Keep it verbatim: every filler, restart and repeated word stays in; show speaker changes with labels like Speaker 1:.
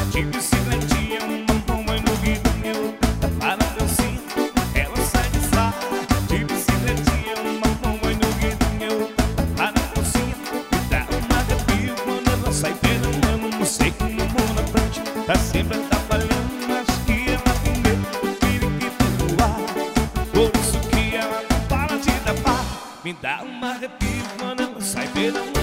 Speaker 1: de bicicletinha, uma mamãe no guidão, para a dancinha, ela sai de sarra. De bicicletinha, uma mamãe no guidão, para a dancinha, me dá um arrepio quando ela sai pedalando. Não sei como na frente, tá sempre atrapalhando. Acho que ela tem medo do periquito do ar, por isso que ela não para de dar pá. Me dá um arrepio quando ela sai pedalando.